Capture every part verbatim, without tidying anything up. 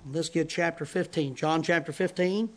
Let's get chapter fifteen. John chapter fifteen.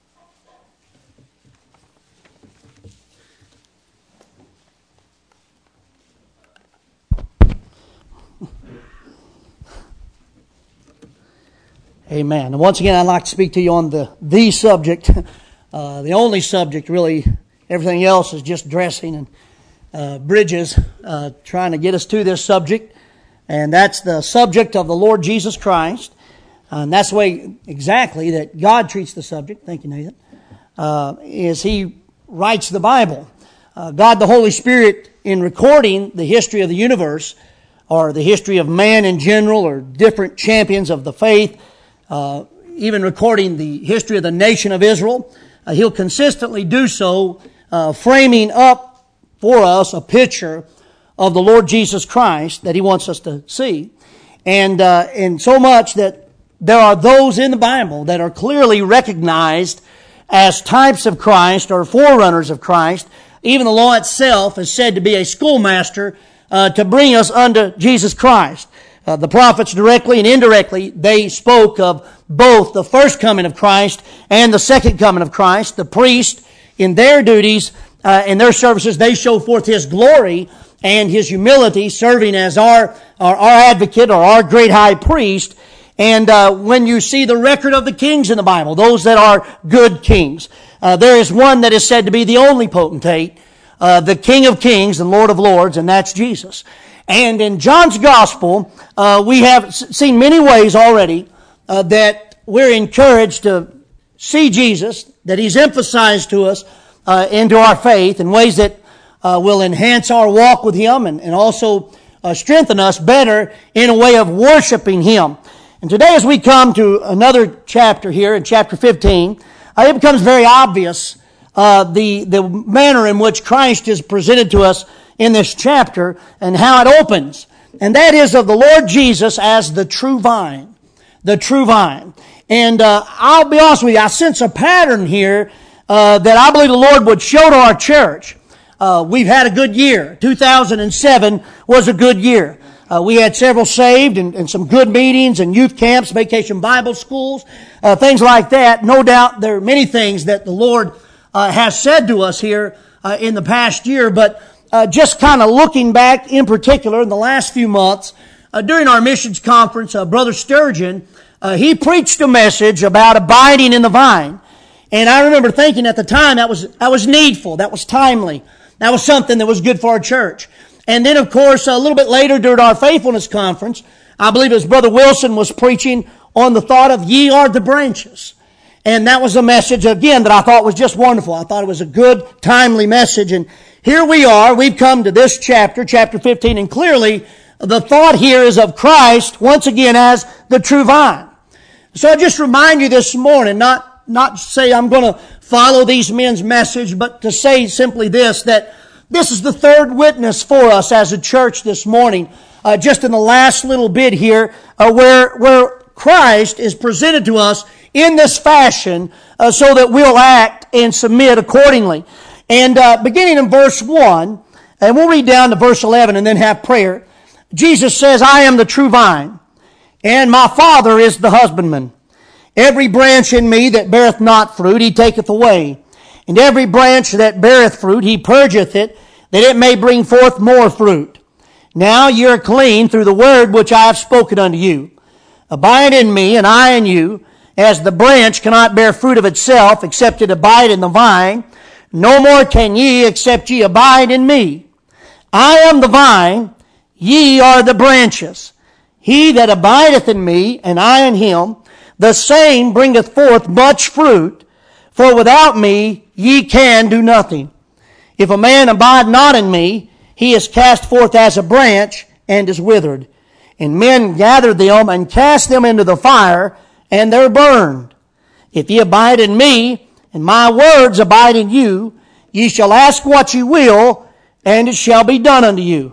Amen. And once again, I'd like to speak to you on the the subject, uh, the only subject really. Everything else is just dressing and uh, bridges, uh, trying to get us to this subject. And that's the subject of the Lord Jesus Christ. And that's the way exactly that God treats the subject. Thank you, Nathan. Uh, is He writes the Bible. Uh, God the Holy Spirit, in recording the history of the universe, or the history of man in general, or different champions of the faith, uh, even recording the history of the nation of Israel, uh, He'll consistently do so, uh, framing up for us a picture of the Lord Jesus Christ that He wants us to see. And, uh, and so much that there are those in the Bible that are clearly recognized as types of Christ or forerunners of Christ. Even the law itself is said to be a schoolmaster uh, to bring us unto Jesus Christ. Uh, the prophets directly and indirectly, they spoke of both the first coming of Christ and the second coming of Christ. The priest, in their duties, uh, in their services, they show forth His glory and His humility, serving as our, our, our advocate or our great high priest. And uh, when you see the record of the kings in the Bible, those that are good kings, uh, there is one that is said to be the only potentate, uh, the King of kings and Lord of lords, and that's Jesus. And in John's Gospel, uh, we have seen many ways already uh, that we're encouraged to see Jesus, that He's emphasized to us uh, into our faith in ways that uh, will enhance our walk with Him and, and also uh, strengthen us better in a way of worshiping Him. And today as we come to another chapter here, in chapter fifteen, uh, it becomes very obvious uh, the, the manner in which Christ is presented to us in this chapter and how it opens. And that is of the Lord Jesus as the true vine. The true vine. And uh, I'll be honest with you, I sense a pattern here uh, that I believe the Lord would show to our church. Uh, we've had a good year. two thousand seven was a good year. Uh, we had several saved and, and some good meetings and youth camps, vacation Bible schools, uh, things like that. No doubt there are many things that the Lord uh, has said to us here uh, in the past year, but uh, just kind of looking back in particular in the last few months, uh, during our missions conference, uh, Brother Sturgeon, uh, he preached a message about abiding in the vine. And I remember thinking at the time that was, that was needful, that was timely, that was something that was good for our church. And then, of course, a little bit later during our faithfulness conference, I believe it was Brother Wilson was preaching on the thought of ye are the branches. And that was a message, again, that I thought was just wonderful. I thought it was a good, timely message. And here we are. We've come to this chapter, chapter fifteen, and clearly the thought here is of Christ, once again, as the true vine. So I just remind you this morning, not, not say I'm going to follow these men's message, but to say simply this, that this is the third witness for us as a church this morning, uh, just in the last little bit here, uh, where where Christ is presented to us in this fashion, uh, so that we'll act and submit accordingly. And uh, beginning in verse one, and we'll read down to verse eleven and then have prayer. Jesus says, "I am the true vine, and my Father is the husbandman. Every branch in me that beareth not fruit, He taketh away. And every branch that beareth fruit, He purgeth it, that it may bring forth more fruit. Now ye are clean through the word which I have spoken unto you. Abide in me, and I in you, as the branch cannot bear fruit of itself, except it abide in the vine. No more can ye, except ye abide in me. I am the vine, ye are the branches. He that abideth in me, and I in him, the same bringeth forth much fruit, for without me ye can do nothing. If a man abide not in me, he is cast forth as a branch, and is withered. And men gather them, and cast them into the fire, and they're burned. If ye abide in me, and my words abide in you, ye shall ask what ye will, and it shall be done unto you.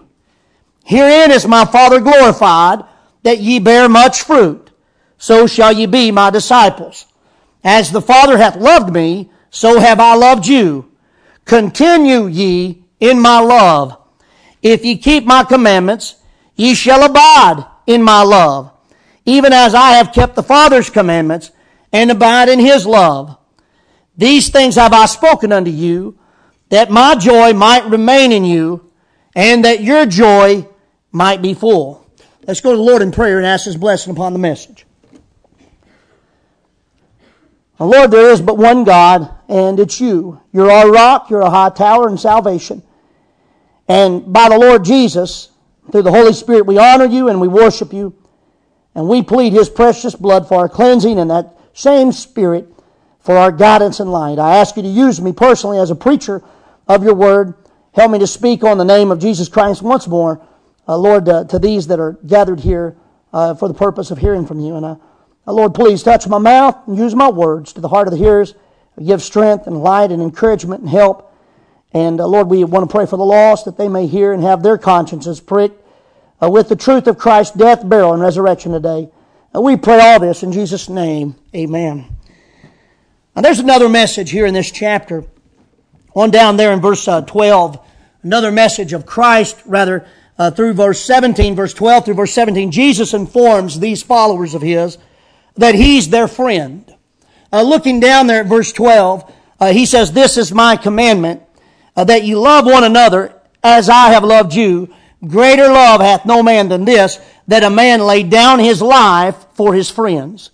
Herein is my Father glorified, that ye bear much fruit. So shall ye be my disciples. As the Father hath loved me, so have I loved you. Continue ye in my love. If ye keep my commandments, ye shall abide in my love, even as I have kept the Father's commandments and abide in his love. These things have I spoken unto you, that my joy might remain in you, and that your joy might be full. Let's go to the Lord in prayer and ask his blessing upon the message. Now, Lord, there is but one God, and it's you. You're our rock, you're a high tower in salvation. And by the Lord Jesus, through the Holy Spirit, we honor you and we worship you. And we plead his precious blood for our cleansing, and that same Spirit for our guidance and light. I ask you to use me personally as a preacher of your word. Help me to speak on the name of Jesus Christ once more, uh, Lord, uh, to these that are gathered here uh, for the purpose of hearing from you. And uh, uh, Lord, please touch my mouth and use my words to the heart of the hearers. Give strength and light and encouragement and help. And uh, Lord, we want to pray for the lost, that they may hear and have their consciences pricked uh, with the truth of Christ's death, burial, and resurrection today. Uh, we pray all this in Jesus' name. Amen. Now, there's another message here in this chapter. On down there in verse uh, twelve, another message of Christ, rather, uh, through verse seventeen, verse twelve through verse seventeen. Jesus informs these followers of his that he's their friend. Uh, looking down there at verse twelve, uh, he says, "This is my commandment, uh, that you love one another as I have loved you. Greater love hath no man than this, that a man lay down his life for his friends.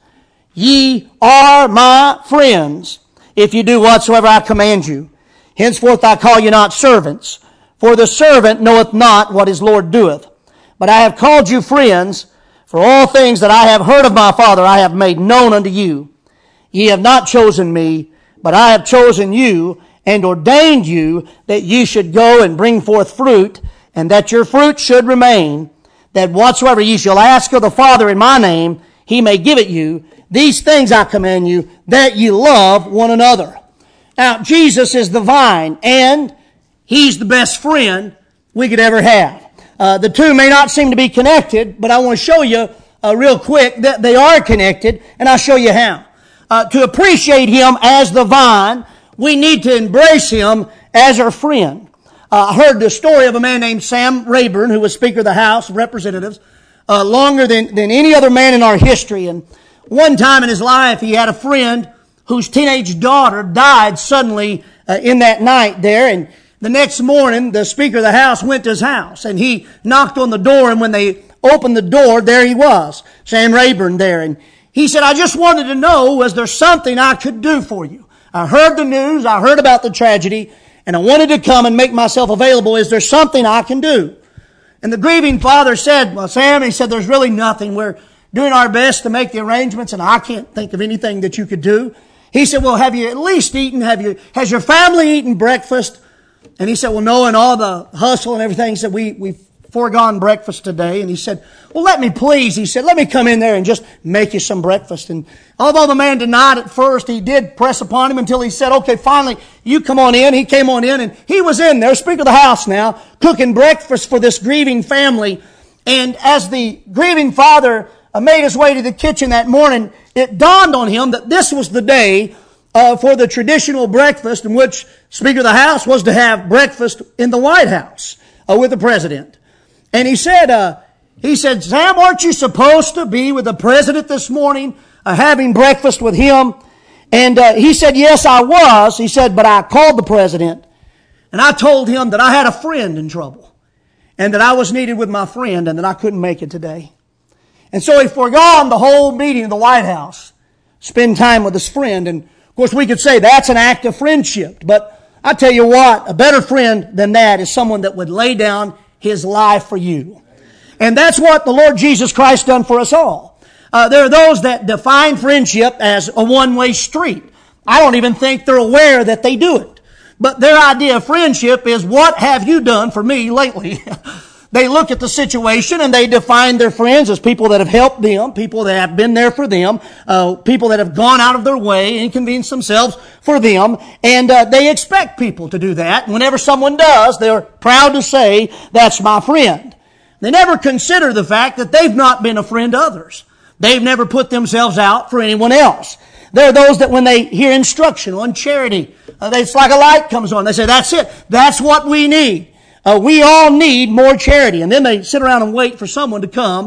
Ye are my friends, if you do whatsoever I command you. Henceforth I call you not servants, for the servant knoweth not what his Lord doeth. But I have called you friends, for all things that I have heard of my Father I have made known unto you. Ye have not chosen me, but I have chosen you, and ordained you that ye should go and bring forth fruit, and that your fruit should remain, that whatsoever ye shall ask of the Father in my name, he may give it you. These things I command you, that ye love one another." Now, Jesus is the vine, and he's the best friend we could ever have. Uh, the two may not seem to be connected, but I want to show you uh, real quick that they are connected, and I'll show you how. Uh, to appreciate him as the vine, we need to embrace him as our friend. Uh, I heard the story of a man named Sam Rayburn, who was Speaker of the House of Representatives, uh, longer than, than any other man in our history. And one time in his life, he had a friend whose teenage daughter died suddenly uh, in that night there. And the next morning, the Speaker of the House went to his house, and he knocked on the door, and when they opened the door, there he was, Sam Rayburn there. And he said, "I just wanted to know, was there something I could do for you? I heard the news, I heard about the tragedy, and I wanted to come and make myself available. Is there something I can do?" And the grieving father said, "Well, Sam," he said, "there's really nothing. We're doing our best to make the arrangements, and I can't think of anything that you could do." He said, "Well, have you at least eaten? Have you, has your family eaten breakfast?" And he said, "Well, no, and all the hustle and everything." He said, we, we've foregone breakfast today. And he said, "Well, let me please," he said, "let me come in there and just make you some breakfast." And although the man denied at first, he did press upon him until he said, "Okay, finally, you come on in." He came on in, and he was in there, Speaker of the House now, cooking breakfast for this grieving family. And as the grieving father uh, made his way to the kitchen that morning, it dawned on him that this was the day uh, for the traditional breakfast in which Speaker of the House was to have breakfast in the White House uh, with the President. And he said, uh, he said, "Sam, aren't you supposed to be with the President this morning, uh, having breakfast with him?" And uh, he said, "Yes, I was." He said, "But I called the President, and I told him that I had a friend in trouble, and that I was needed with my friend, and that I couldn't make it today." And so he forgone the whole meeting in the White House, spend time with his friend. And of course we could say that's an act of friendship. But I tell you what, a better friend than that is someone that would lay down his life for you. And that's what the Lord Jesus Christ done for us all. Uh, there are those that define friendship as a one-way street. I don't even think they're aware that they do it. But their idea of friendship is, what have you done for me lately? They look at the situation and they define their friends as people that have helped them, people that have been there for them, uh, people that have gone out of their way, inconvenienced themselves for them, and uh, they expect people to do that. Whenever someone does, they're proud to say, "That's my friend." They never consider the fact that they've not been a friend to others. They've never put themselves out for anyone else. There are those that when they hear instruction on charity, uh, it's like a light comes on. They say, "That's it. That's what we need. Uh, we all need more charity." And then they sit around and wait for someone to come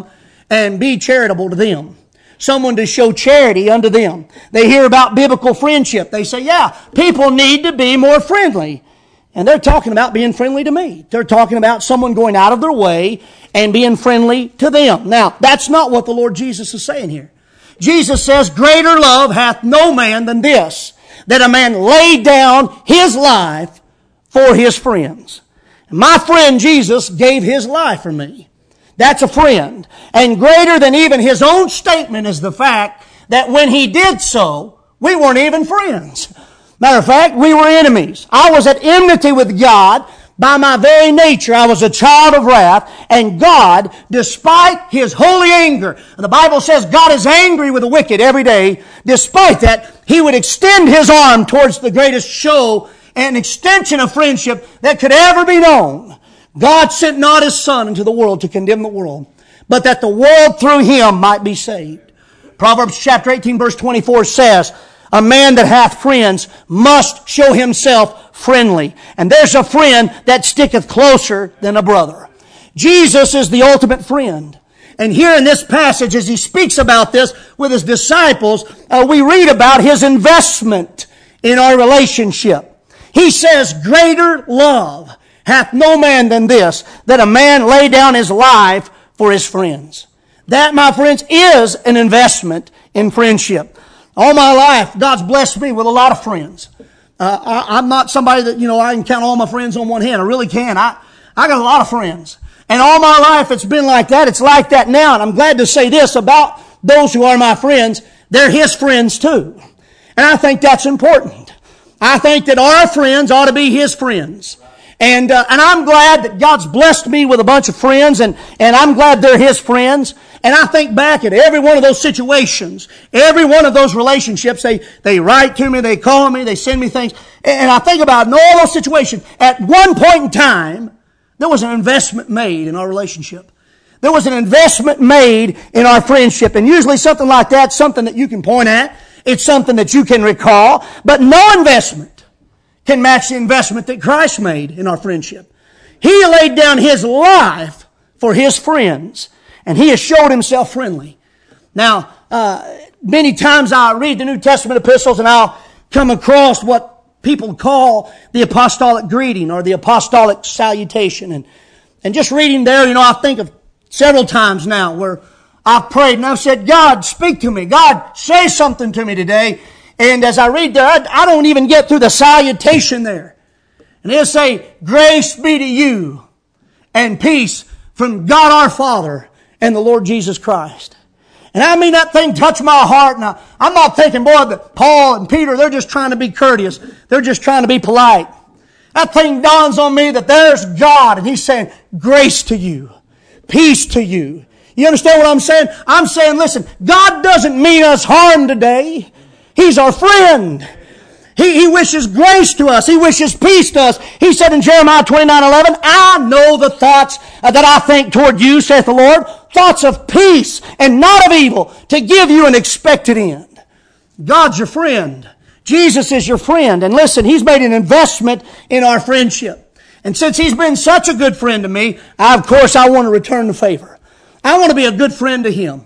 and be charitable to them. Someone to show charity unto them. They hear about biblical friendship. They say, yeah, people need to be more friendly. And they're talking about being friendly to me. They're talking about someone going out of their way and being friendly to them. Now, that's not what the Lord Jesus is saying here. Jesus says, greater love hath no man than this, that a man lay down his life for his friends. My friend Jesus gave his life for me. That's a friend. And greater than even his own statement is the fact that when he did so, we weren't even friends. Matter of fact, we were enemies. I was at enmity with God by my very nature. I was a child of wrath, and God, despite his holy anger, and the Bible says God is angry with the wicked every day, despite that, he would extend his arm towards the greatest show and extension of friendship that could ever be known. God sent not his Son into the world to condemn the world, but that the world through him might be saved. Proverbs chapter eighteen verse twenty-four says, a man that hath friends must show himself friendly. And there's a friend that sticketh closer than a brother. Jesus is the ultimate friend. And here in this passage, as he speaks about this with his disciples, uh, we read about his investment in our relationship. He says, greater love hath no man than this, that a man lay down his life for his friends. That, my friends, is an investment in friendship. All my life, God's blessed me with a lot of friends. Uh, I, I'm not somebody that, you know, I can count all my friends on one hand. I really can. I, I got a lot of friends. And all my life it's been like that. It's like that now. And I'm glad to say this about those who are my friends. They're his friends too. And I think that's important. I think that our friends ought to be his friends. And uh, and I'm glad that God's blessed me with a bunch of friends, and, and I'm glad they're his friends. And I think back at every one of those situations, every one of those relationships, they, they write to me, they call me, they send me things. And I think about in all those situations, at one point in time, there was an investment made in our relationship. There was an investment made in our friendship. And usually something like that's something that you can point at. It's something that you can recall. But no investment can match the investment that Christ made in our friendship. He laid down his life for his friends, and he has showed himself friendly. Now, uh, many times I read the New Testament epistles and I'll come across what people call the apostolic greeting or the apostolic salutation. And, and just reading there, you know, I think of several times now where I've prayed and I've said, God, speak to me. God, say something to me today. And as I read there, I, I don't even get through the salutation there. And it'll say, grace be to you and peace from God our Father and the Lord Jesus Christ. And I mean, that thing touched my heart. And I, I'm not thinking, boy, that Paul and Peter, they're just trying to be courteous. They're just trying to be polite. That thing dawns on me that there's God, and he's saying, grace to you, peace to you. You understand what I'm saying? I'm saying, listen, God doesn't mean us harm today. He's our friend. He, he wishes grace to us. He wishes peace to us. He said in Jeremiah twenty-nine eleven, I know the thoughts that I think toward you, saith the Lord, thoughts of peace and not of evil, to give you an expected end. God's your friend. Jesus is your friend. And listen, he's made an investment in our friendship. And since he's been such a good friend to me, I, of course, I want to return the favor. I want to be a good friend to him.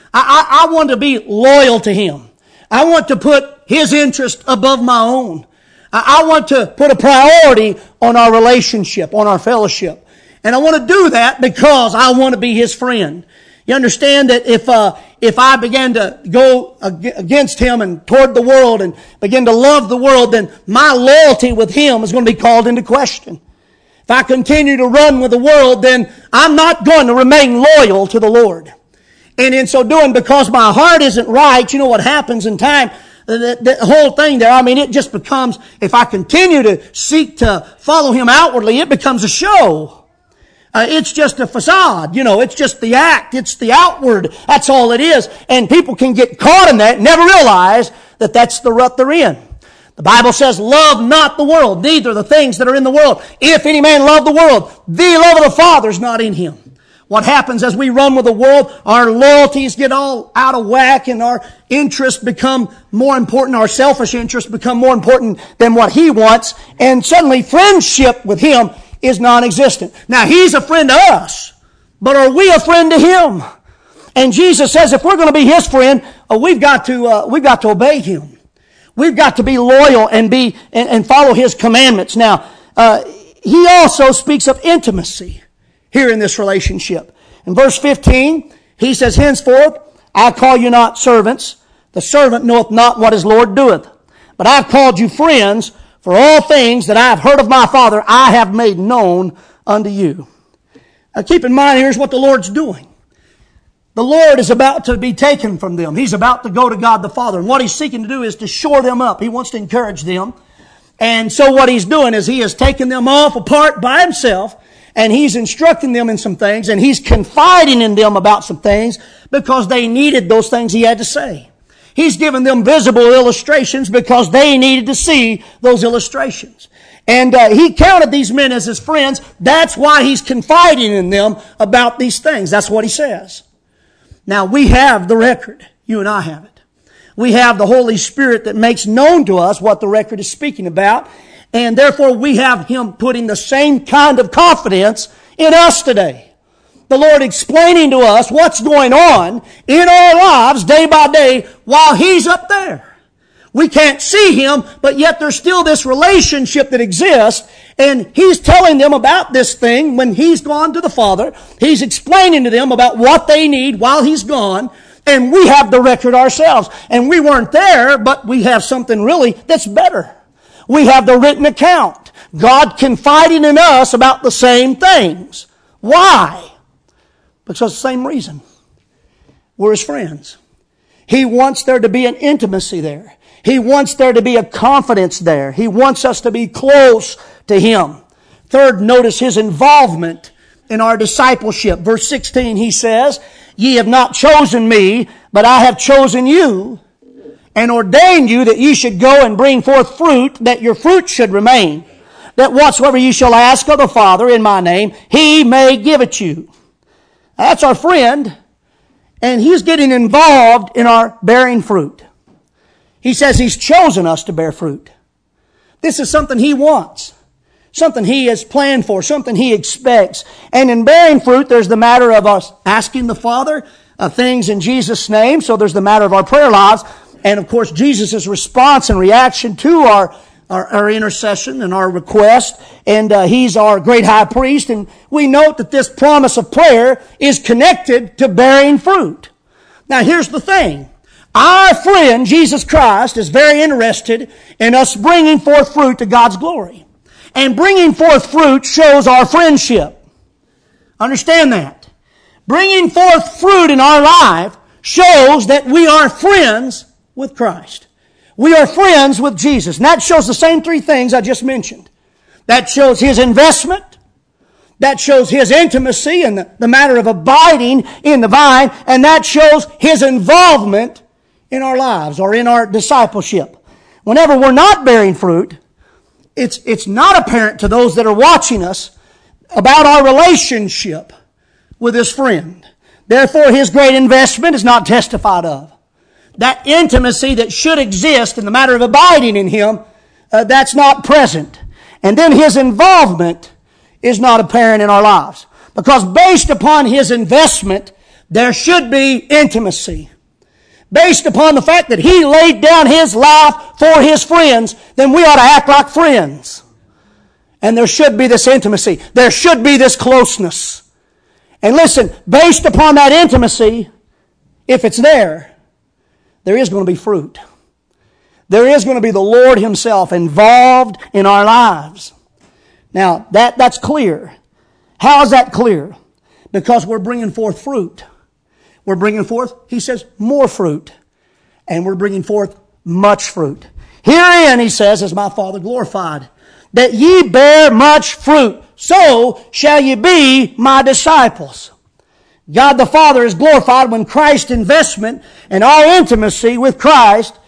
I, I, I want to be loyal to him. I want to put his interest above my own. I, I want to put a priority on our relationship, on our fellowship. And I want to do that because I want to be his friend. You understand that if uh, if I began to go against him and toward the world and begin to love the world, then my loyalty with him is going to be called into question. If I continue to run with the world, then I'm not going to remain loyal to the Lord. And in so doing, because my heart isn't right, you know what happens in time? The, the whole thing there, I mean, it just becomes, if I continue to seek to follow him outwardly, it becomes a show. Uh, it's just a facade, you know, it's just the act, it's the outward, that's all it is. And people can get caught in that and never realize that that's the rut they're in. The Bible says, love not the world, neither the things that are in the world. If any man love the world, the love of the Father is not in him. What happens as we run with the world, our loyalties get all out of whack and our interests become more important, our selfish interests become more important than what he wants, and suddenly friendship with him is non-existent. Now, he's a friend to us, but are we a friend to him? And Jesus says if we're going to be His friend, uh, we've got to, uh, we've got to obey Him. We've got to be loyal and be, and, and follow His commandments. Now, uh, He also speaks of intimacy here in this relationship. In verse fifteen, He says, henceforth, I call you not servants. The servant knoweth not what his Lord doeth. But I've called you friends, for all things that I have heard of my Father, I have made known unto you. Now keep in mind, here's what the Lord's doing. The Lord is about to be taken from them. He's about to go to God the Father. And what He's seeking to do is to shore them up. He wants to encourage them. And so what He's doing is He has taken them off apart by Himself, and He's instructing them in some things, and He's confiding in them about some things because they needed those things He had to say. He's given them visible illustrations because they needed to see those illustrations. And uh, He counted these men as His friends. That's why He's confiding in them about these things. That's what He says. Now, we have the record. You and I have it. We have the Holy Spirit that makes known to us what the record is speaking about. And therefore, we have Him putting the same kind of confidence in us today. The Lord explaining to us what's going on in our lives day by day while He's up there. We can't see Him, but yet there's still this relationship that exists, and He's telling them about this thing when He's gone to the Father. He's explaining to them about what they need while He's gone, and we have the record ourselves. And we weren't there, but we have something really that's better. We have the written account. God confiding in us about the same things. Why? Because the same reason. We're His friends. He wants there to be an intimacy there. He wants there to be a confidence there. He wants us to be close to Him. Third, notice His involvement in our discipleship. Verse sixteen, He says, ye have not chosen me, but I have chosen you and ordained you that ye should go and bring forth fruit, that your fruit should remain, that whatsoever ye shall ask of the Father in my name, He may give it you. That's our friend, and He's getting involved in our bearing fruit. He says He's chosen us to bear fruit. This is something He wants, something He has planned for, something He expects. And in bearing fruit, there's the matter of us asking the Father uh, things in Jesus' name. So there's the matter of our prayer lives. And of course, Jesus' response and reaction to our Our, our intercession and our request, and uh, He's our great high priest, and we note that this promise of prayer is connected to bearing fruit. Now here's the thing. Our friend, Jesus Christ, is very interested in us bringing forth fruit to God's glory. And bringing forth fruit shows our friendship. Understand that. Bringing forth fruit in our life shows that we are friends with Christ. We are friends with Jesus. And that shows the same three things I just mentioned. That shows His investment. That shows His intimacy and the, the matter of abiding in the vine. And that shows His involvement in our lives or in our discipleship. Whenever we're not bearing fruit, it's, it's not apparent to those that are watching us about our relationship with His friend. Therefore, His great investment is not testified of. That intimacy that should exist in the matter of abiding in Him, uh, that's not present. And then His involvement is not apparent in our lives. Because based upon His investment, there should be intimacy. Based upon the fact that He laid down His life for His friends, then we ought to act like friends. And there should be this intimacy. There should be this closeness. And listen, based upon that intimacy, if it's there, there is going to be fruit. There is going to be the Lord Himself involved in our lives. Now, that, that's clear. How is that clear? Because we're bringing forth fruit. We're bringing forth, He says, more fruit. And we're bringing forth much fruit. Herein, He says, is my Father glorified, that ye bear much fruit. So shall ye be my disciples. God the Father is glorified when Christ's investment and our intimacy with Christ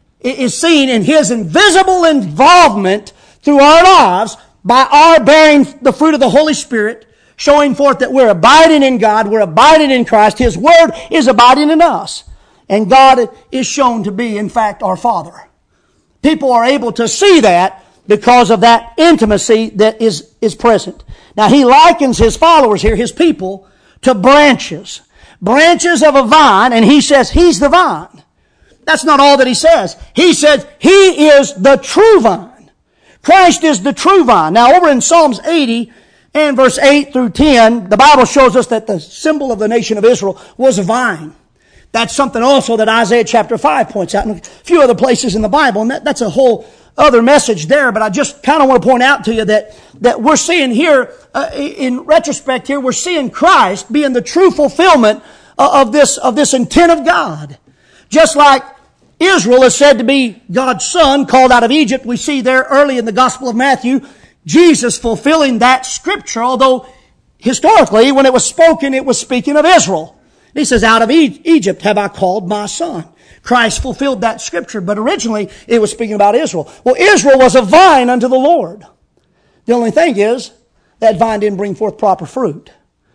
is seen in His invisible involvement through our lives by our bearing the fruit of the Holy Spirit, showing forth that we're abiding in God, we're abiding in Christ. His Word is abiding in us. And God is shown to be, in fact, our Father. People are able to see that because of that intimacy that is, is present. Now, He likens His followers here, His people, to branches. branches of a vine, and he says he's the vine. That's not all that he says. He says he is the true vine. Christ is the true vine. Now over in Psalms eighty and verse eight through ten, the Bible shows us that the symbol of the nation of Israel was a vine. That's something also that Isaiah chapter five points out, and a few other places in the Bible, and that, that's a whole other message there. But I just kind of want to point out to you that, that we're seeing here, uh, in retrospect here, we're seeing Christ being the true fulfillment of this, of this intent of God. Just like Israel is said to be God's son, called out of Egypt, we see there early in the Gospel of Matthew, Jesus fulfilling that scripture, although historically, when it was spoken, it was speaking of Israel. He says, out of Egypt have I called my son. Christ fulfilled that scripture, but originally it was speaking about Israel. Well, Israel was a vine unto the Lord. The only thing is, that vine didn't bring forth proper fruit.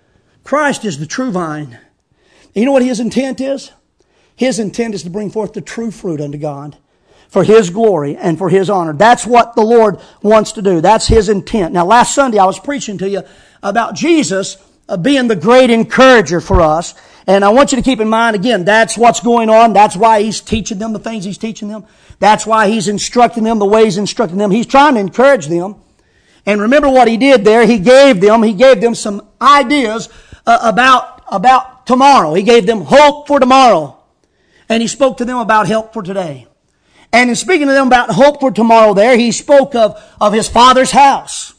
Christ is the true vine. And you know what his intent is? His intent is to bring forth the true fruit unto God, for his glory and for his honor. That's what the Lord wants to do. That's his intent. Now, last Sunday I was preaching to you about Jesus being the great encourager for us. And I want you to keep in mind, again, that's what's going on. That's why he's teaching them the things he's teaching them. That's why he's instructing them the way he's instructing them. He's trying to encourage them. And remember what he did there. He gave them, he gave them some ideas uh, about, about tomorrow. He gave them hope for tomorrow. And he spoke to them about help for today. And in speaking to them about hope for tomorrow there, he spoke of, of his Father's house.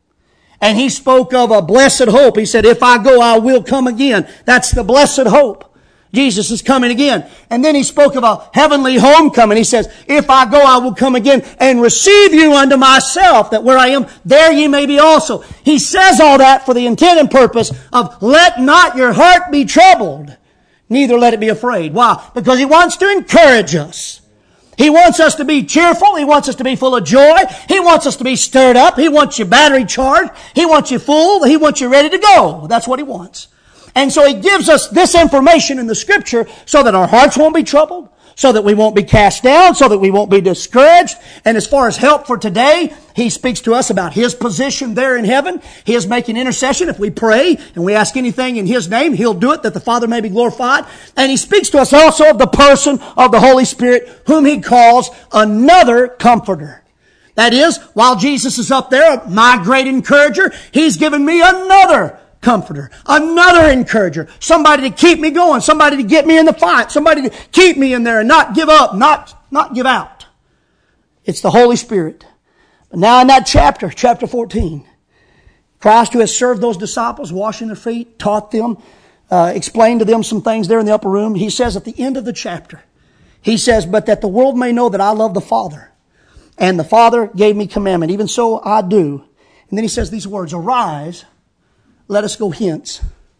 And he spoke of a blessed hope. He said, if I go, I will come again. That's the blessed hope. Jesus is coming again. And then he spoke of a heavenly homecoming. He says, if I go, I will come again and receive you unto myself, that where I am, there ye may be also. He says all that for the intent and purpose of let not your heart be troubled, neither let it be afraid. Why? Because he wants to encourage us. He wants us to be cheerful. He wants us to be full of joy. He wants us to be stirred up. He wants your battery charged. He wants you full. He wants you ready to go. That's what he wants. And so he gives us this information in the scripture so that our hearts won't be troubled, so that we won't be cast down, so that we won't be discouraged. And as far as help for today, he speaks to us about his position there in heaven. He is making intercession. If we pray and we ask anything in his name, he'll do it that the Father may be glorified. And he speaks to us also of the person of the Holy Spirit, whom he calls another comforter. That is, while Jesus is up there, my great encourager, he's given me another comforter, another encourager, somebody to keep me going, somebody to get me in the fight, somebody to keep me in there and not give up, not, not give out. It's the Holy Spirit. But now in that chapter, chapter fourteen, Christ, who has served those disciples, washing their feet, taught them, uh, explained to them some things there in the upper room, he says at the end of the chapter, he says, but that the world may know that I love the Father, and the Father gave me commandment, even so I do. And then he says these words, arise, let us go hence.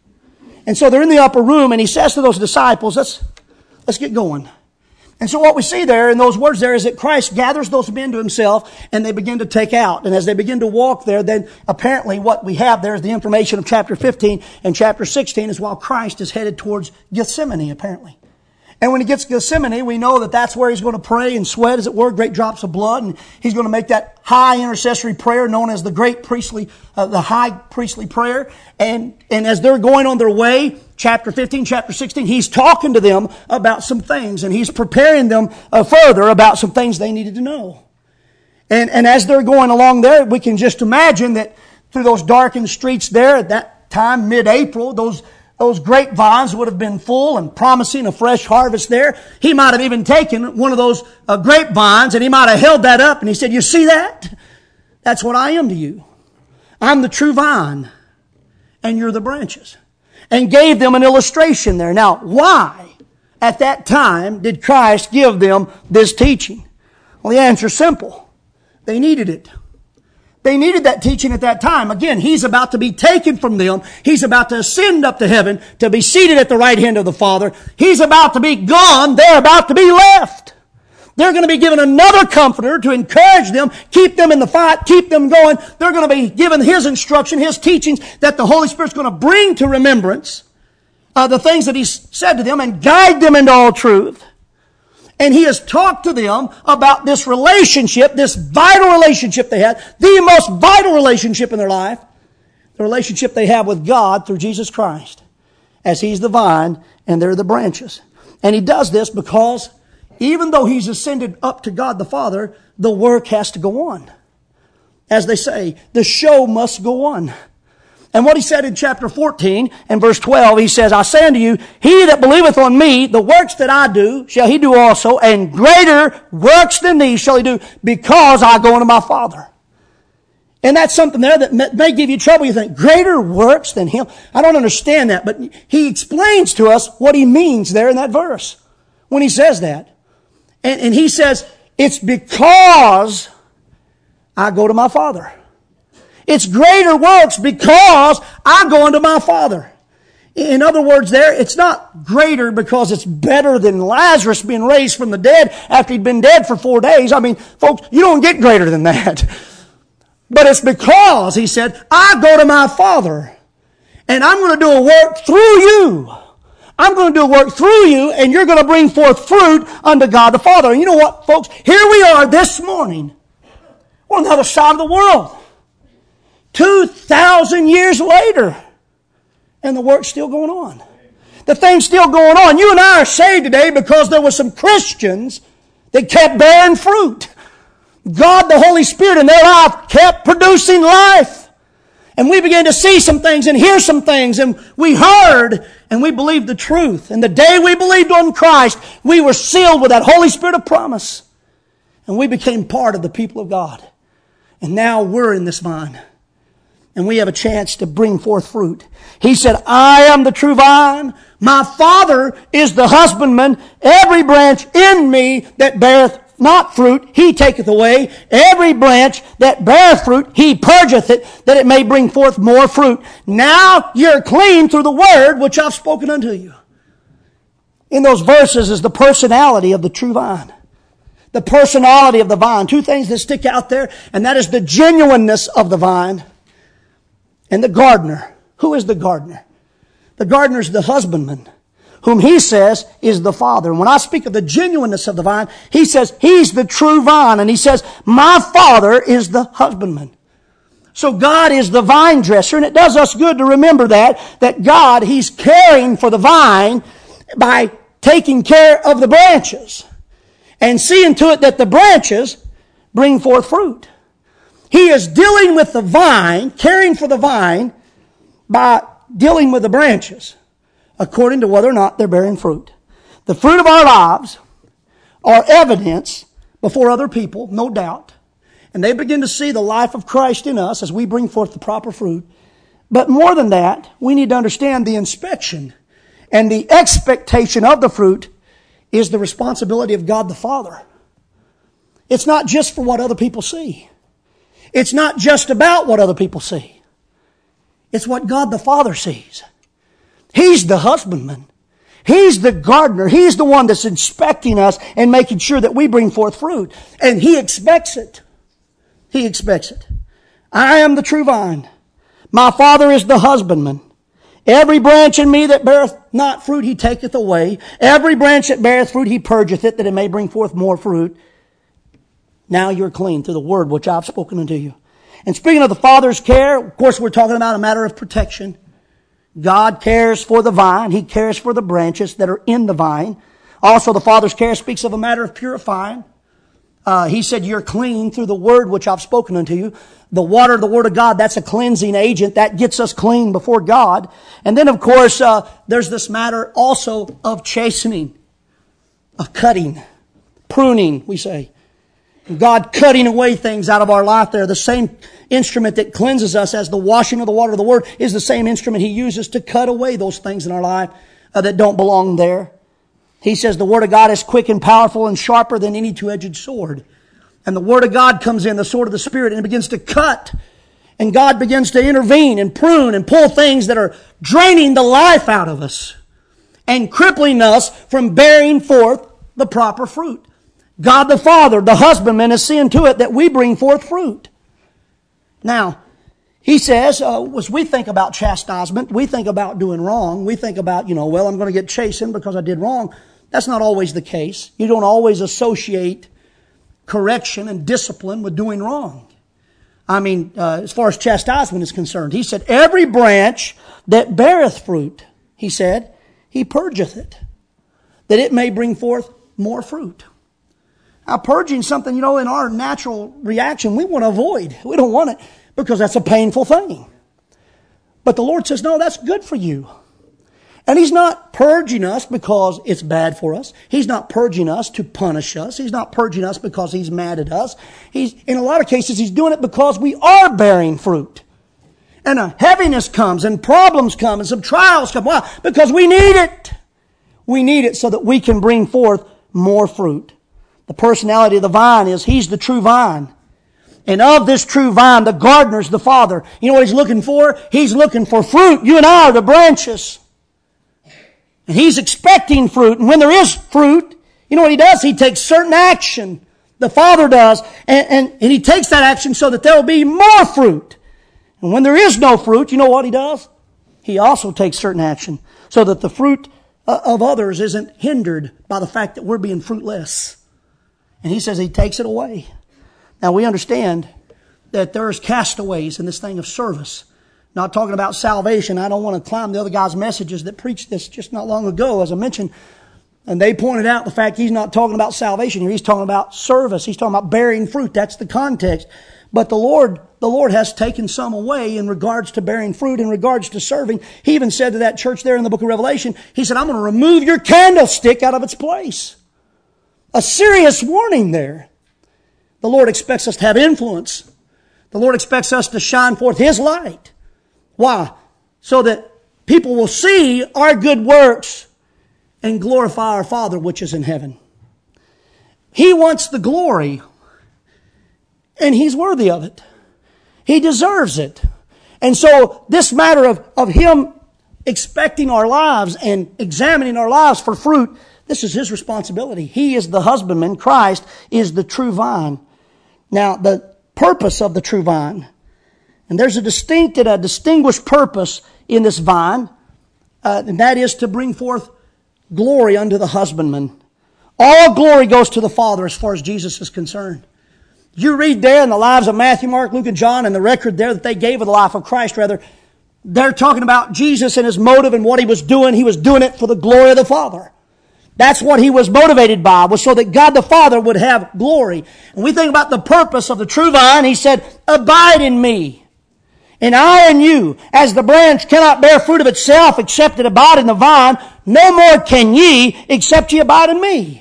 And so they're in the upper room, and he says to those disciples, let's, let's get going. And so what we see there in those words there is that Christ gathers those men to himself, and they begin to take out. And as they begin to walk there, then apparently what we have there is the information of chapter fifteen and chapter sixteen is while Christ is headed towards Gethsemane, apparently. And when he gets to Gethsemane, we know that that's where he's going to pray and sweat, as it were, great drops of blood. And he's going to make that high intercessory prayer known as the great priestly, uh, the high priestly prayer. And, and as they're going on their way, chapter fifteen, chapter sixteen, he's talking to them about some things. And he's preparing them uh, further about some things they needed to know. And, and as they're going along there, we can just imagine that through those darkened streets there at that time, mid-April, those Those grapevines would have been full and promising a fresh harvest there. He might have even taken one of those uh, grapevines and he might have held that up and he said, you see that? That's what I am to you. I'm the true vine and you're the branches. And gave them an illustration there. Now, why at that time did Christ give them this teaching? Well, the answer is simple. They needed it. They needed that teaching at that time. Again, he's about to be taken from them. He's about to ascend up to heaven to be seated at the right hand of the Father. He's about to be gone. They're about to be left. They're going to be given another comforter to encourage them, keep them in the fight, keep them going. They're going to be given his instruction, his teachings that the Holy Spirit's going to bring to remembrance uh, the things that he's said to them and guide them into all truth. And he has talked to them about this relationship, this vital relationship they had, the most vital relationship in their life, the relationship they have with God through Jesus Christ. as He's the vine and they're the branches. And He does this because even though He's ascended up to God the Father, the work has to go on. As they say, the show must go on. And what He said in chapter fourteen and verse twelve, He says, I say unto you, he that believeth on me, the works that I do, shall he do also, and greater works than these shall he do, because I go unto my Father. And that's something there that may give you trouble. You think, greater works than Him? I don't understand that, but He explains to us what He means there in that verse when He says that. And, and He says, it's because I go to my Father. It's greater works because I go unto my Father. In other words there, it's not greater because it's better than Lazarus being raised from the dead after he'd been dead for four days. I mean, folks, you don't get greater than that. But it's because, He said, I go to my Father and I'm going to do a work through you. I'm going to do a work through you and you're going to bring forth fruit unto God the Father. And you know what, folks? Here we are this morning. We're on the other side of the world. Two thousand years later. And the work's still going on. The thing's still going on. You and I are saved today because there were some Christians that kept bearing fruit. God, the Holy Spirit in their life kept producing life. And we began to see some things and hear some things. And we heard and we believed the truth. And the day we believed on Christ, we were sealed with that Holy Spirit of promise. And we became part of the people of God. And now we're in this vine. And we have a chance to bring forth fruit. He said, I am the true vine. My Father is the husbandman. Every branch in me that beareth not fruit, He taketh away. Every branch that beareth fruit, He purgeth it, that it may bring forth more fruit. Now you're clean through the word which I've spoken unto you. In those verses is the personality of the true vine. The personality of the vine. Two things that stick out there, and that is the genuineness of the vine. And the gardener. Who is the gardener? The gardener is the husbandman, whom He says is the Father. And when I speak of the genuineness of the vine, He says He's the true vine. And He says, my Father is the husbandman. So God is the vine dresser. And it does us good to remember that, that God, He's caring for the vine by taking care of the branches and seeing to it that the branches bring forth fruit. He is dealing with the vine, caring for the vine, by dealing with the branches, according to whether or not they're bearing fruit. The fruit of our lives are evidence before other people, no doubt. And they begin to see the life of Christ in us as we bring forth the proper fruit. But more than that, we need to understand the inspection and the expectation of the fruit is the responsibility of God the Father. It's not just for what other people see. It's not just about what other people see. It's what God the Father sees. He's the husbandman. He's the gardener. He's the one that's inspecting us and making sure that we bring forth fruit. And He expects it. He expects it. I am the true vine. My Father is the husbandman. Every branch in me that beareth not fruit, He taketh away. Every branch that beareth fruit, He purgeth it, that it may bring forth more fruit. Now you're clean through the word which I've spoken unto you. And speaking of the Father's care, of course we're talking about a matter of protection. God cares for the vine. He cares for the branches that are in the vine. Also the Father's care speaks of a matter of purifying. Uh, he said, you're clean through the word which I've spoken unto you. The water of the Word of God, that's a cleansing agent. That gets us clean before God. And then, of course, uh, there's this matter also of chastening, of cutting, pruning, we say. God cutting away things out of our life there. The same instrument that cleanses us as the washing of the water of the Word is the same instrument He uses to cut away those things in our life uh, that don't belong there. He says the Word of God is quick and powerful and sharper than any two-edged sword. And the Word of God comes in, the sword of the Spirit, and it begins to cut. And God begins to intervene and prune and pull things that are draining the life out of us and crippling us from bearing forth the proper fruit. God the Father, the husbandman, is seeing to it that we bring forth fruit. Now, He says, uh, as we think about chastisement, we think about doing wrong. We think about, you know, well, I'm going to get chastened because I did wrong. That's not always the case. You don't always associate correction and discipline with doing wrong. I mean, uh, as far as chastisement is concerned, He said, every branch that beareth fruit. he said, he purgeth it, that it may bring forth more fruit. Now, purging something, you know, in our natural reaction, we want to avoid. We don't want it because that's a painful thing. But the Lord says, no, that's good for you. And He's not purging us because it's bad for us. He's not purging us to punish us. He's not purging us because He's mad at us. He's, in a lot of cases, He's doing it because we are bearing fruit. And a heaviness comes, and problems come, and some trials come. Why? Because we need it. We need it so that we can bring forth more fruit. The personality of the vine is He's the true vine. And of this true vine, the gardener's the Father. You know what He's looking for? He's looking for fruit. You and I are the branches. And He's expecting fruit. And when there is fruit, you know what He does? He takes certain action. The Father does. And, and, and He takes that action so that there will be more fruit. And when there is no fruit, you know what He does? He also takes certain action so that the fruit of others isn't hindered by the fact that we're being fruitless. And He says He takes it away. Now we understand that there's castaways in this thing of service. Not talking about salvation. I don't want to climb the other guy's messages that preached this just not long ago, as I mentioned. And they pointed out the fact he's not talking about salvation here. He's talking about service. He's talking about bearing fruit. That's the context. But the Lord, the Lord has taken some away in regards to bearing fruit, in regards to serving. He even said to that church there in the book of Revelation, He said, I'm going to remove your candlestick out of its place. A serious warning there. The Lord expects us to have influence. The Lord expects us to shine forth His light. Why? So that people will see our good works and glorify our Father which is in heaven. He wants the glory, and He's worthy of it. He deserves it. And so this matter of, of Him expecting our lives and examining our lives for fruit, this is His responsibility. He is the husbandman. Christ is the true vine. Now, the purpose of the true vine, and there's a distinct and a distinguished purpose in this vine, uh, and that is to bring forth glory unto the husbandman. All glory goes to the Father as far as Jesus is concerned. You read there in the lives of Matthew, Mark, Luke, and John, and the record there that they gave of the life of Christ, rather, they're talking about Jesus and His motive and what He was doing. He was doing it for the glory of the Father. That's what He was motivated by, was so that God the Father would have glory. And we think about the purpose of the true vine. He said, abide in me, and I in you. As the branch cannot bear fruit of itself except it abide in the vine, no more can ye except ye abide in me.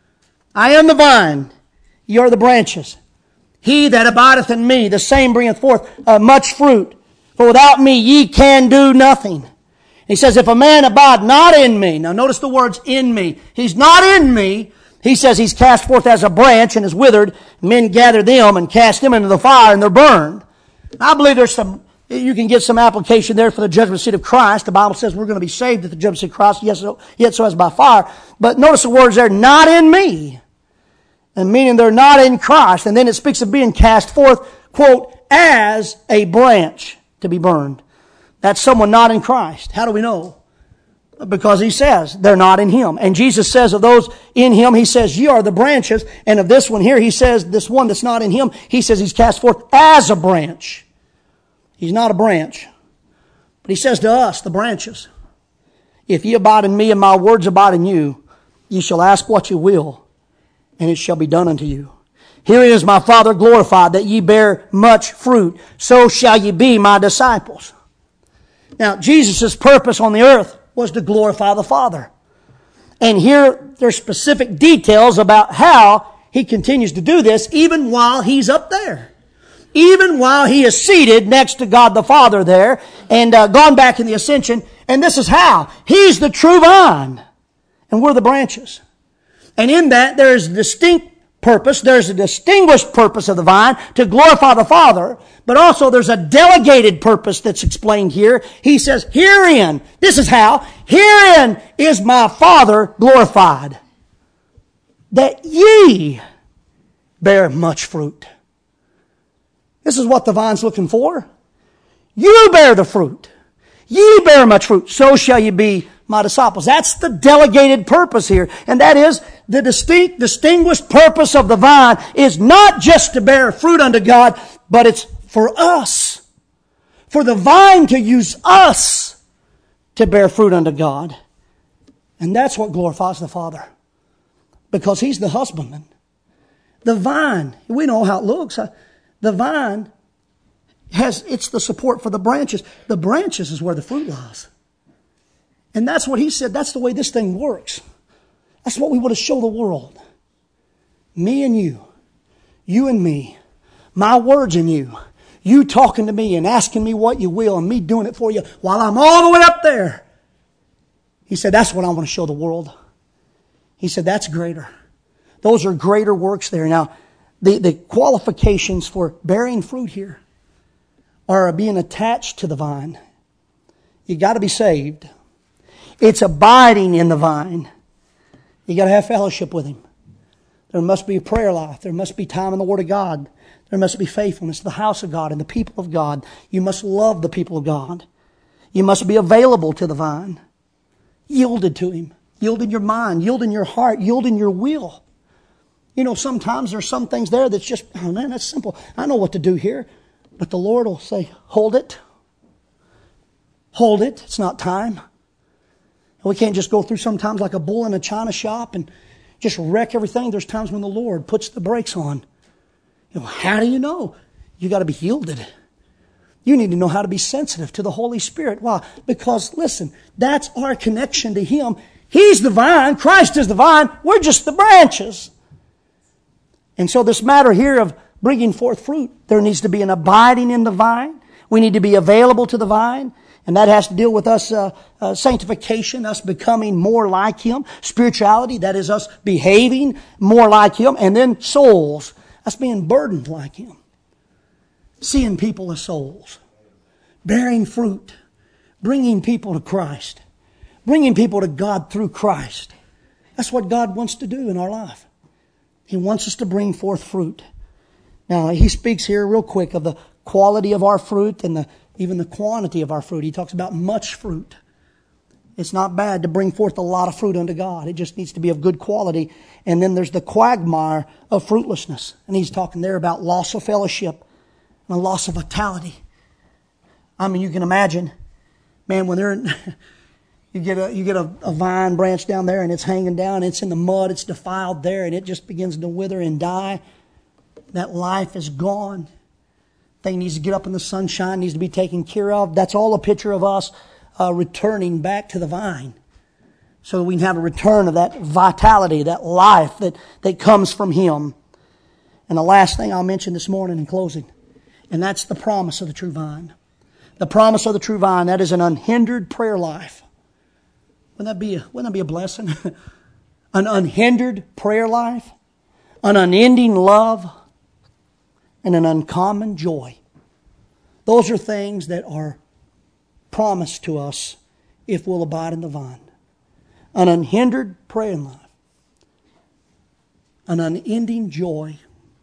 I am the vine, ye are the branches. He that abideth in me, the same bringeth forth uh, much fruit. For without me ye can do nothing. He says, if a man abide not in me. Now notice the words in me. He's not in me. He says he's cast forth as a branch and is withered. Men gather them and cast them into the fire and they're burned. I believe there's some, you can get some application there for the judgment seat of Christ. The Bible says we're going to be saved at the judgment seat of Christ, yes, yet so as by fire. But notice the words there, not in me. And meaning they're not in Christ. And then it speaks of being cast forth, quote, as a branch to be burned. That's someone not in Christ. How do we know? Because He says they're not in Him. And Jesus says of those in Him, He says, ye are the branches. And of this one here, He says, this one that's not in Him, He says He's cast forth as a branch. He's not a branch. But He says to us, the branches, if ye abide in me and my words abide in you, ye shall ask what you will, and it shall be done unto you. Herein is my Father glorified, that ye bear much fruit. So shall ye be my disciples. Now, Jesus' purpose on the earth was to glorify the Father. And here there's specific details about how He continues to do this even while He's up there. Even while He is seated next to God the Father there and uh, gone back in the ascension. And this is how. He's the true vine. And we're the branches. And in that there is a distinct purpose. There's a distinguished purpose of the vine to glorify the Father. But also there's a delegated purpose that's explained here. He says, herein, this is how, herein is my Father glorified, that ye bear much fruit. This is what the vine's looking for. You bear the fruit. Ye bear much fruit. So shall ye be my disciples. That's the delegated purpose here. And that is the distinct, distinguished purpose of the vine is not just to bear fruit unto God, but it's for us. For the vine to use us to bear fruit unto God. And that's what glorifies the Father. Because He's the husbandman. The vine, we know how it looks. The vine has, it's the support for the branches. The branches is where the fruit lies. And that's what He said. That's the way this thing works. That's what we want to show the world. Me and you. You and me. My words in you. You talking to me and asking me what you will and me doing it for you while I'm all the way up there. He said, that's what I want to show the world. He said, that's greater. Those are greater works there. Now, the, the qualifications for bearing fruit here are being attached to the vine. You got to be saved. It's abiding in the vine. You got to have fellowship with Him. There must be a prayer life. There must be time in the Word of God. There must be faithfulness to the house of God and the people of God. You must love the people of God. You must be available to the vine. Yielded to Him. Yielded your mind. Yielded your heart. Yielded your will. You know, sometimes there's some things there that's just, oh man, that's simple. I know what to do here. But the Lord will say, hold it. Hold it. It's not time. We can't just go through sometimes like a bull in a china shop and just wreck everything. There's times when the Lord puts the brakes on. You know, how do you know? You got to be yielded. You need to know how to be sensitive to the Holy Spirit. Why? Because, listen, that's our connection to Him. He's the vine. Christ is the vine. We're just the branches. And so this matter here of bringing forth fruit, there needs to be an abiding in the vine. We need to be available to the vine. And that has to deal with us uh, uh, sanctification, us becoming more like Him. Spirituality, that is us behaving more like Him. And then souls, us being burdened like Him. Seeing people as souls. Bearing fruit. Bringing people to Christ. Bringing people to God through Christ. That's what God wants to do in our life. He wants us to bring forth fruit. Now, He speaks here real quick of the quality of our fruit and the even the quantity of our fruit. He talks about much fruit. It's not bad to bring forth a lot of fruit unto God. It just needs to be of good quality. And then there's the quagmire of fruitlessness. And he's talking there about loss of fellowship and a loss of vitality. I mean, you can imagine, man, when they're in, you get a you get a, a vine branch down there and it's hanging down, it's in the mud, it's defiled there, and it just begins to wither and die. That life is gone. Thing needs to get up in the sunshine, needs to be taken care of. That's all a picture of us uh, returning back to the vine. So that we can have a return of that vitality, that life that, that comes from Him. And the last thing I'll mention this morning in closing, and that's the promise of the true vine. The promise of the true vine, that is an unhindered prayer life. Wouldn't that be a, wouldn't that be a blessing? An unhindered prayer life, an unending love, and an uncommon joy. Those are things that are promised to us if we'll abide in the vine. An unhindered praying life. An unending joy.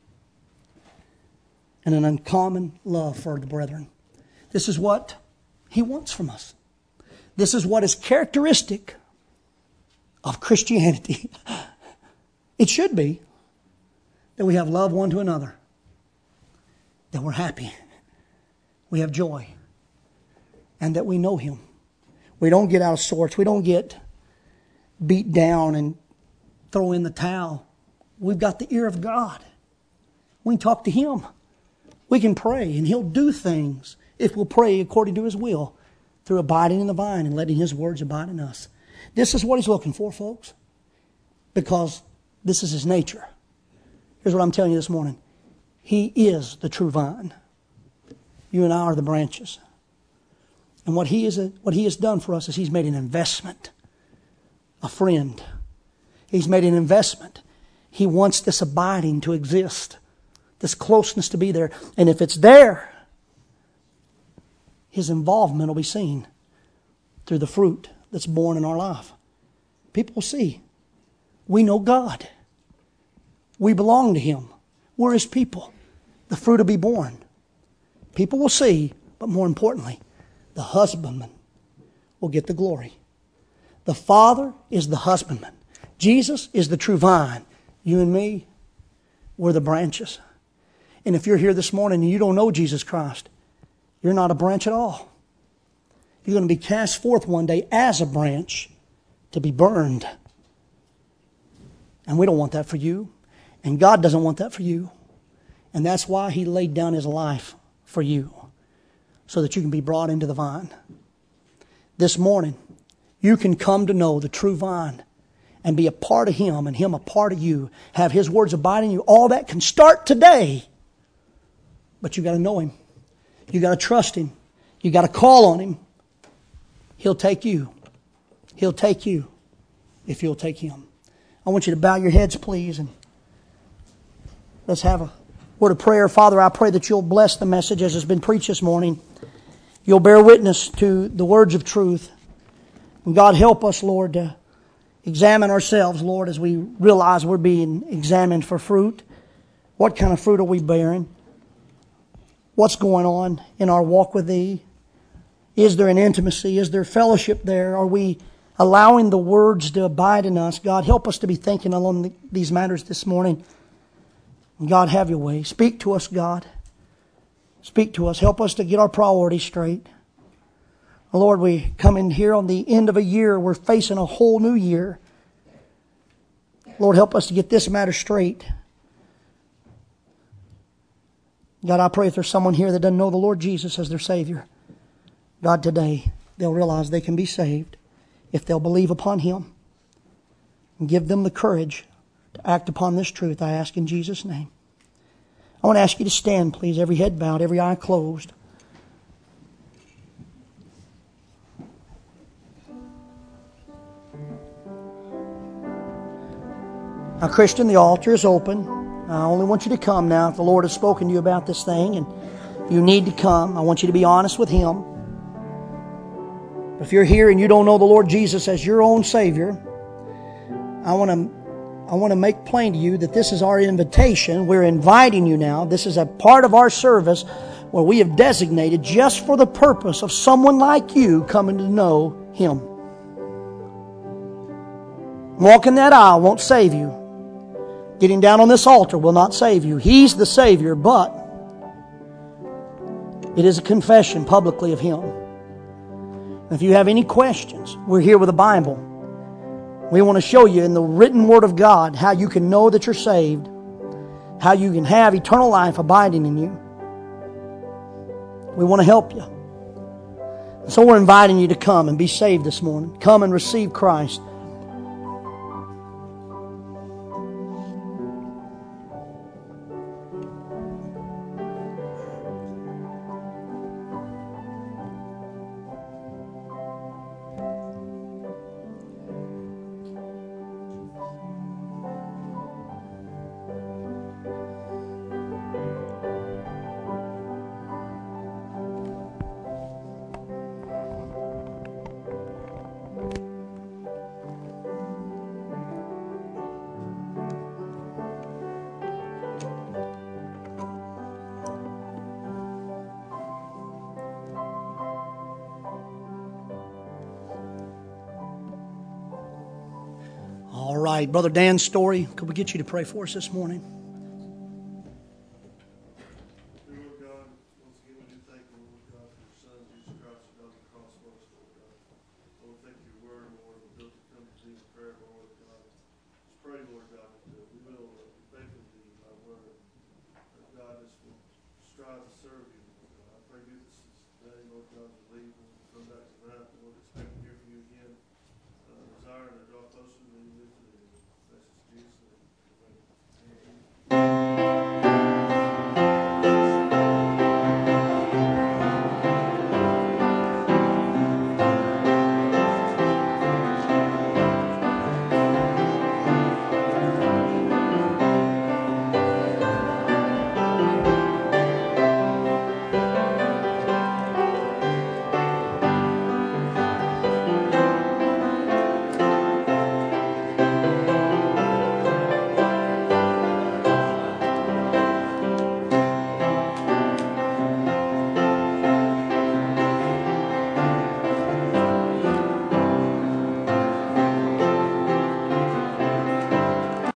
And an uncommon love for the brethren. This is what He wants from us. This is what is characteristic of Christianity. It should be that we have love one to another. That we're happy. We have joy. And that we know Him. We don't get out of sorts. We don't get beat down and throw in the towel. We've got the ear of God. We can talk to Him. We can pray and He'll do things if we'll pray according to His will through abiding in the vine and letting His words abide in us. This is what He's looking for, folks. Because this is His nature. Here's what I'm telling you this morning. He is the true vine. You and I are the branches. And what He is, what He has done for us is He's made an investment. A friend. He's made an investment. He wants this abiding to exist. This closeness to be there. And if it's there, His involvement will be seen through the fruit that's born in our life. People will see. We know God. We belong to Him. We're His people. The fruit will be born. People will see, but more importantly, the husbandman will get the glory. The Father is the husbandman. Jesus is the true vine. You and me, we're the branches. And if you're here this morning and you don't know Jesus Christ, you're not a branch at all. You're going to be cast forth one day as a branch to be burned. And we don't want that for you. And God doesn't want that for you. And that's why He laid down His life for you, so that you can be brought into the vine. This morning, you can come to know the true vine and be a part of Him and Him a part of you. Have His words abide in you. All that can start today. But you got to know Him. You got to trust Him. You got to call on Him. He'll take you. He'll take you if you'll take Him. I want you to bow your heads, please, and let's have a word of prayer. Father, I pray that you'll bless the message as has been preached this morning. You'll bear witness to the words of truth. And God, help us, Lord, to examine ourselves, Lord, as we realize we're being examined for fruit. What kind of fruit are we bearing? What's going on in our walk with Thee? Is there an intimacy? Is there fellowship there? Are we allowing the words to abide in us? God, help us to be thinking along these matters this morning. God, have your way. Speak to us, God. Speak to us. Help us to get our priorities straight. Lord, we come in here on the end of a year. We're facing a whole new year. Lord, help us to get this matter straight. God, I pray if there's someone here that doesn't know the Lord Jesus as their Savior, God, today they'll realize they can be saved if they'll believe upon Him. And give them the courage to act upon this truth, I ask in Jesus' name. I want to ask you to stand, please, every head bowed, every eye closed. Now, Christian, the altar is open. I only want you to come now if the Lord has spoken to you about this thing and you need to come. I want you to be honest with Him. If you're here and you don't know the Lord Jesus as your own Savior, I want to I want to make plain to you that this is our invitation. We're inviting you now. This is a part of our service where we have designated just for the purpose of someone like you coming to know Him. Walking that aisle won't save you. Getting down on this altar will not save you. He's the Savior, but it is a confession publicly of Him. If you have any questions, we're here with a Bible. We want to show you in the written Word of God how you can know that you're saved, how you can have eternal life abiding in you. We want to help you. So we're inviting you to come and be saved this morning. Come and receive Christ. All right, Brother Dan's story. Could we get you to pray for us this morning? Lord God, once again we do thank you, Lord God, for your Son, Jesus Christ, who died on the cross for us, Lord God. Lord, thank you for your word, Lord. We built to come to thee in prayer, Lord God. Just pray, Lord God, that we will uh, be faithful to you, thy word. That God, just will strive to serve you, Lord God. I pray you this day, Lord God, to leave and come back tonight, Lord, expect to hear from you again. Uh, desiring to draw closer to you today. That's Jesus'